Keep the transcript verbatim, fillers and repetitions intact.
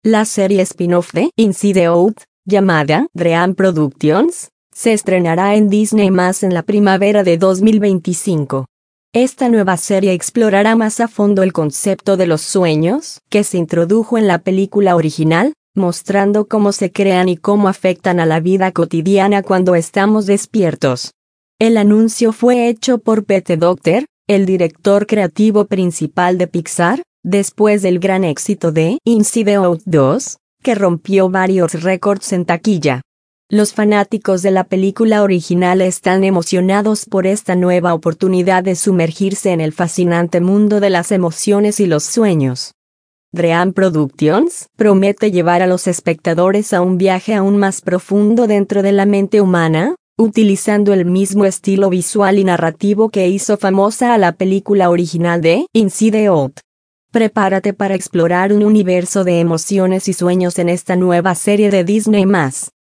La serie spin-off de Inside Out, llamada Dream Productions, se estrenará en Disney más en la primavera de dos mil veinticinco. Esta nueva serie explorará más a fondo el concepto de los sueños que se introdujo en la película original, mostrando cómo se crean y cómo afectan a la vida cotidiana cuando estamos despiertos. El anuncio fue hecho por Pete Docter, el director creativo principal de Pixar, después del gran éxito de Inside Out dos, que rompió varios récords en taquilla. Los fanáticos de la película original están emocionados por esta nueva oportunidad de sumergirse en el fascinante mundo de las emociones y los sueños. Dream Productions promete llevar a los espectadores a un viaje aún más profundo dentro de la mente humana, utilizando el mismo estilo visual y narrativo que hizo famosa a la película original de Inside Out. Prepárate para explorar un universo de emociones y sueños en esta nueva serie de Disney más.